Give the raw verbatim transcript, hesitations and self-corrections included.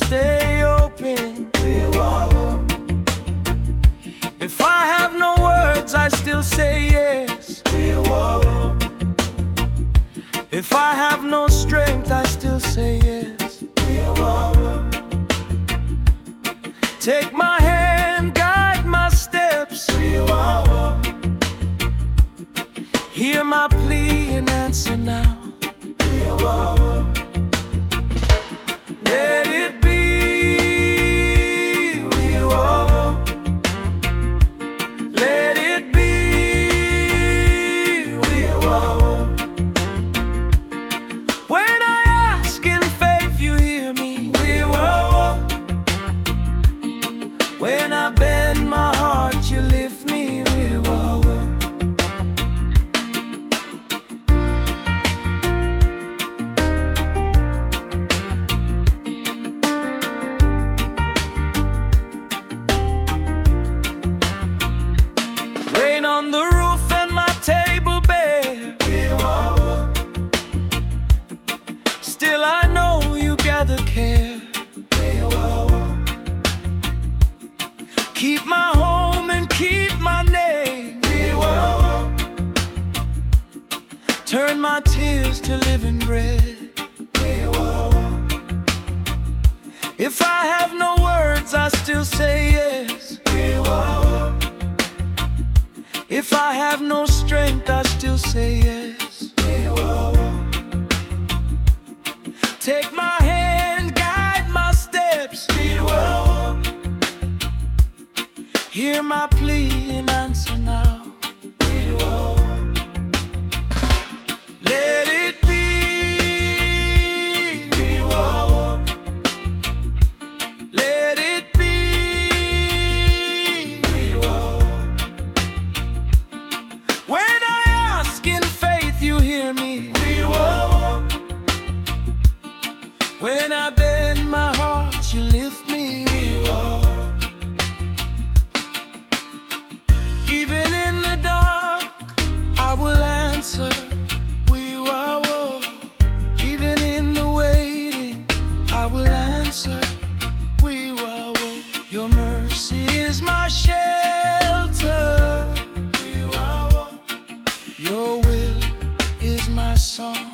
stay open. If I have no words, I still say yes. If I have no strength, I still say yes. Take my hand, guide my steps. Hear my plea and answer now. Let it be. Let it be. When I ask in faith, you hear me. When I bend my heart, you lift me. Rain on the roof and my table bare. Still I know you gather care. Keep my home and keep my name. Turn my tears to living bread. If I have no words, I still say yes. If I have no strength, I still say yes. Take my hand, guide my steps. Hear my plea and answer now. Let it be. Let it be. When I ask in faith, you hear me. When I bend my heart, you lift me. Even in the dark, I will answer. We will. Even in the waiting, I will answer. We will. Your mercy is my shelter. Your will is my song.